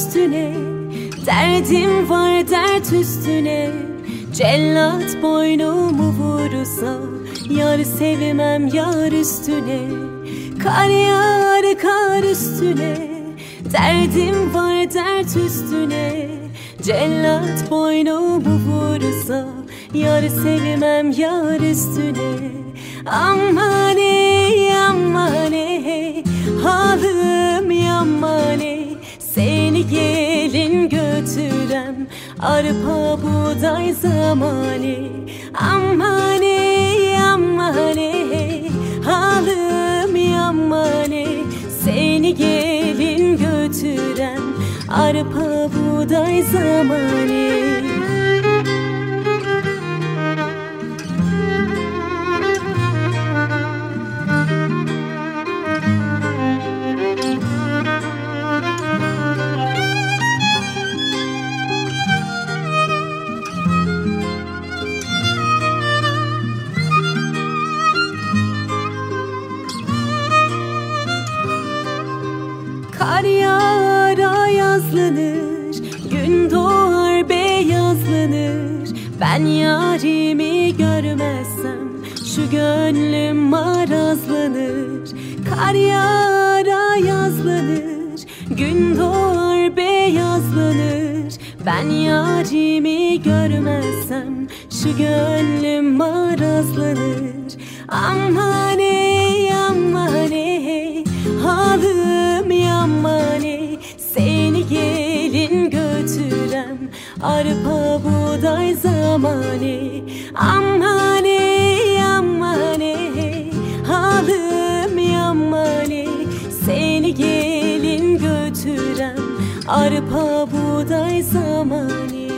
üstüne, derdim var dert üstüne. Cellat boynumu vurursa, yar sevmem yar üstüne. Kar yağar kar üstüne, derdim var dert üstüne. Cellat boynumu vurursa, yar sevmem yar üstüne. Aman ey aman ey, halım yaman ey. Seni gelin götürem, arpa buğday zamanı. Aman ey aman ey, halım yaman ey. Seni gelin götürem, arpa buğday zamanı. Kar yağar yazlanır, gün doğar beyazlanır. Ben yarimi görmezsem şu gönlüm marazlanır. Kar yağar yazlanır, gün doğar beyazlanır. Ben yarimi görmezsem şu gönlüm marazlanır. Aman ey aman ey, halım yaman ey. Seni gelin götürem, arpa buğday zamanı. Aman ey aman ey, halım yaman ey. Seni gelin götürem, arpa buğday zamanı.